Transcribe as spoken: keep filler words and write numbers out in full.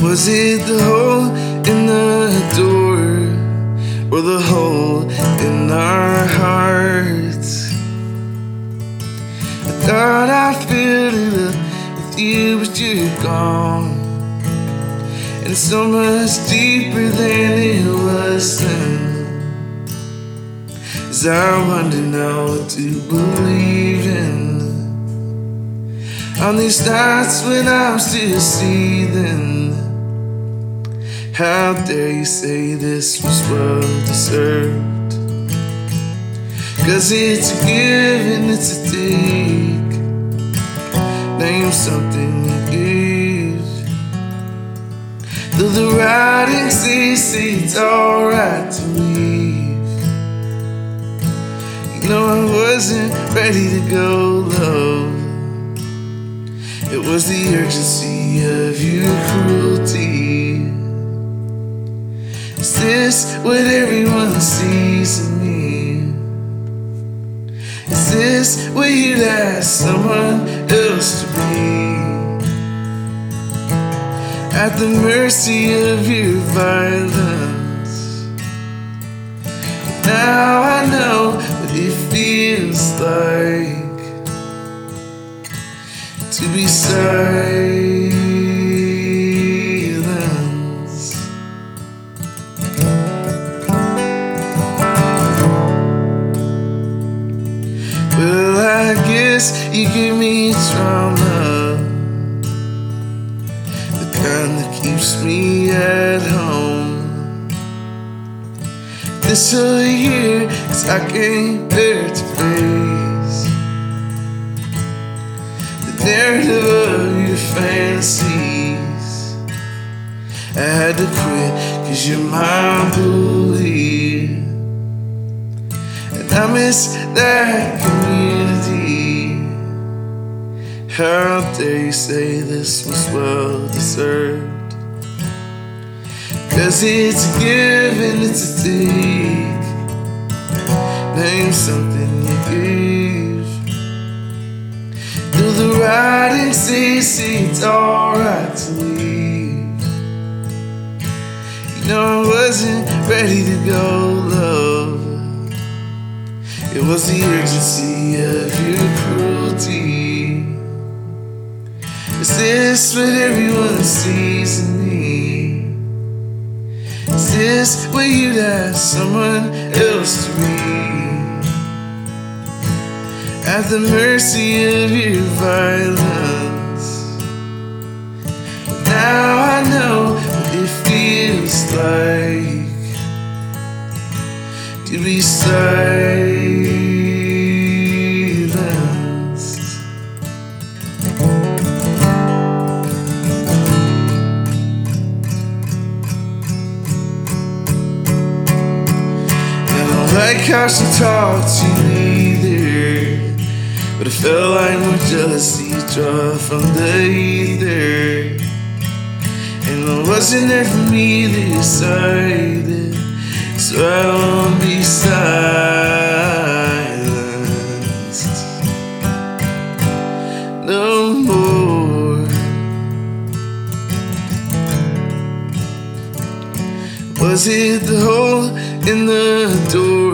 Was it the hole in the door, or the hole in our hearts? I thought I filled it up with you, but you're gone. And it's so much deeper than it was then. As I wonder now what to believe in, on these nights when I'm still seething. How dare you say this was well deserved? Cause it's a give and it's a take. Name something you gave. Though the writings they say it's alright to leave. You know I wasn't ready to go, love. It was the urgency of your cruelty. Is this what everyone sees in me? Is this what you'd ask someone else to be? At the mercy of your violence. Now I know what it feels like to be silenced. Well, I guess you give me trauma, the kind that keeps me at home. This whole year, 'cause I can't bear to face narrative of your fantasies. I had to quit cause you're my bully, and I miss that community. How dare you say this was well deserved? Cause it's a give and it's a take. Name something you gave. Though the writings they say it's alright to leave. You know I wasn't ready to go, love. It was the urgency of your cruelty. Is this what everyone sees in me? Is this what you'd ask someone else to be? At the mercy of your violence. Now I know what it feels like to be silenced. I don't like how she talks to me either, but it felt like more jealousy drawn from the ether. And it wasn't there for me to decide it, so I won't be silenced no more. Was it the hole in the door,